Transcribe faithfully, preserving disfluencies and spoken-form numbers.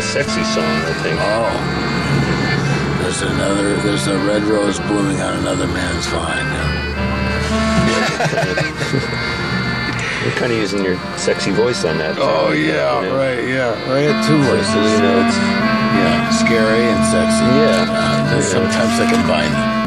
sexy song, I think. Oh. There's another, there's a red rose blooming on another man's vine. You're kind of using your sexy voice on that. Oh, yeah, you know? Right, yeah. I had two voices. You know, it's, yeah, scary and sexy. Yeah. Uh, sometimes I combine them.